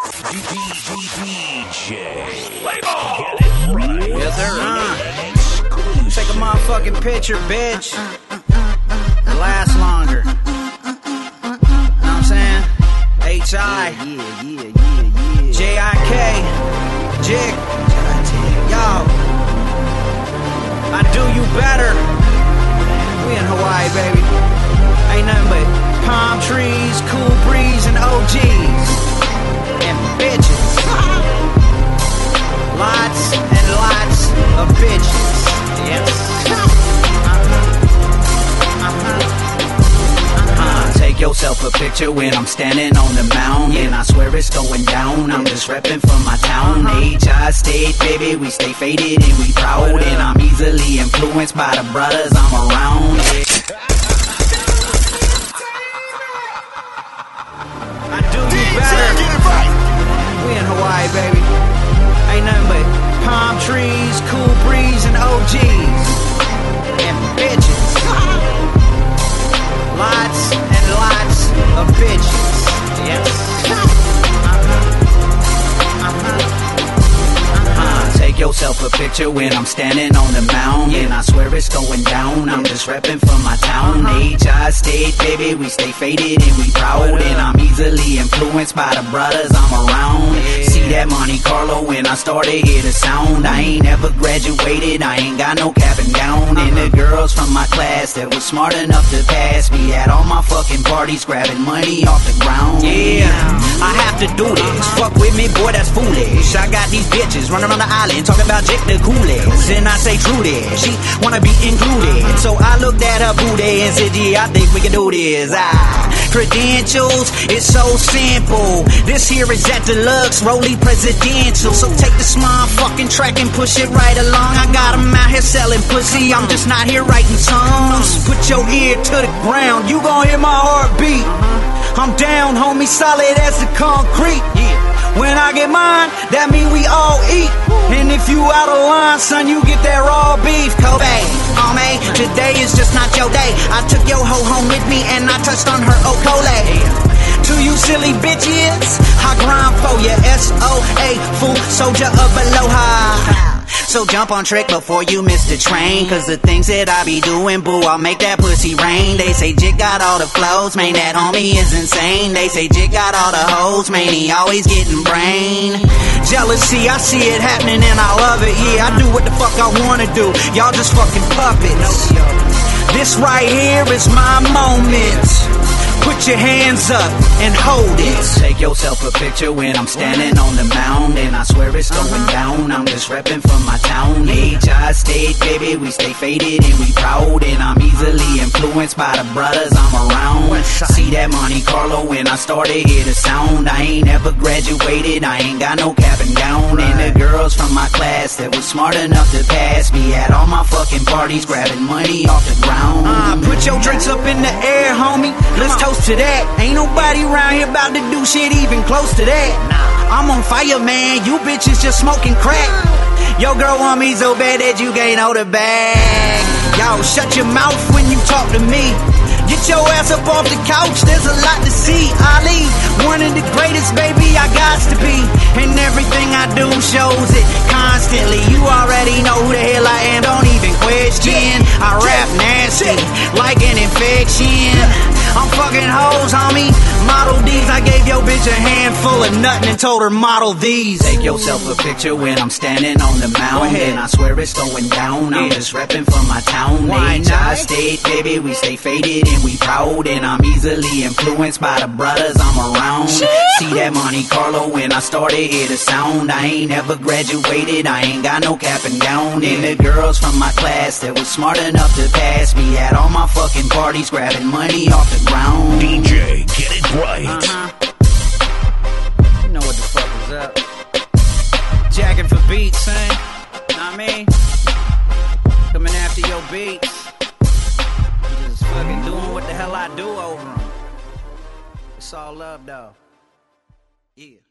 Yes, sir. Take a motherfucking picture, bitch. It lasts longer. Know what I'm saying? H.I. J.I.K. Jig. Yo. I do you better. We in Hawaii, baby. Ain't nothing but palm trees, cool breeze, and OGs. And bitches. Lots and lots of bitches. Yes. Take yourself a picture when I'm standing on the mound, and I swear it's going down. I'm just repping for my town. H.I. State, baby, we stay faded and we proud, and I'm easily influenced by the brothers I'm around. I do you better. We in Hawaii, baby. Ain't nothing but palm trees, cool breeze, and OGs. And bitches. Lots and lots of bitches. Yes. Take yourself a picture when I'm standing on the mound, and I swear it's going down. I'm just repping for my town. H.I. State, baby, we stay faded and we proud, and I'm easily influenced by the brothers I'm around. See that Monte Carlo when I started hear the sound. I ain't ever graduated, I ain't got no cap and gown. And the girls from my class that was smart enough to pass me at all my fucking parties, grabbing money off the ground. Yeah, I have to do this. Fuck with me, boy, that's foolish. I got these bitches running around the island talking about Jake the coolest, and I say true this. She wanna be included, so I looked at her booty and said, yeah, I think we can do this. Credentials, it's so simple. This here is at Deluxe, Rolly Presidential. So take this motherfucking track and push it right along. I got 'em out here selling pussy, I'm just not here writing songs. Put your ear to the ground, you gon' hear my heartbeat. I'm down, homie, solid as the concrete. When I get mine, that mean we all eat. And if you out of line, son, you get that raw beef. Kobe, on me, today is just not your day. I took your hoe home with me and I touched on her Okole. To you silly bitches, I grind for you, S.O.A. Fool, soldier of Aloha. So jump on trick before you miss the train, cause the things that I be doing, boo, I'll make that pussy rain. They say Jig got all the flows, man, that homie is insane. They say Jig got all the hoes, man, he always getting brain. Jealousy, I see it happening and I love it, yeah, I do what the fuck I wanna do, y'all just fucking puppets. This right here is my moment. Put your hands up and hold it. Take yourself a picture when I'm standing on the mound, and I swear it's going down. I'm just repping for my town. H.I. State, baby, we stay faded and we proud, and I'm easily influenced by the brothers I'm around. See that Monte Carlo when I started hear the sound. I ain't ever graduated, I ain't got no cap and gown. And the girls from my class that was smart enough to pass me at all my fucking parties, grabbing money off the ground. Put your drinks up in the air, homie. Let's toast to that. Ain't nobody around here about to do shit even close to that. I'm on fire, man. You bitches just smoking crack. Your girl want me so bad that you can't hold it back. Y'all shut your mouth when you talk to me. Get your ass up off the couch, there's a lot to see. Ali, one of the greatest, baby, I got to be. And everything I do shows it constantly. You already know who the hell I am, don't even question. I rap nasty, like an infection. I'm fucking hoes, homie. Model these, I gave your bitch a handful of nothing and told her model these. Take yourself a picture when I'm standing on the mound, and I swear it's going down. I'm just repping for my town. H.I. State, baby, we stay faded and we proud, and I'm easily influenced by the brothers I'm around. See that Monte Carlo when I started hear the sound. I ain't ever graduated, I ain't got no cap and gown. And the girls from my class that was smart enough to pass me at all my fucking parties, grabbing money off the ground. DJ, get it right. You know what the fuck is up. Jacking for beats, son. Know what I mean? Coming after your beats. Just fucking doing what the hell I do over them. It's all love, though. Yeah.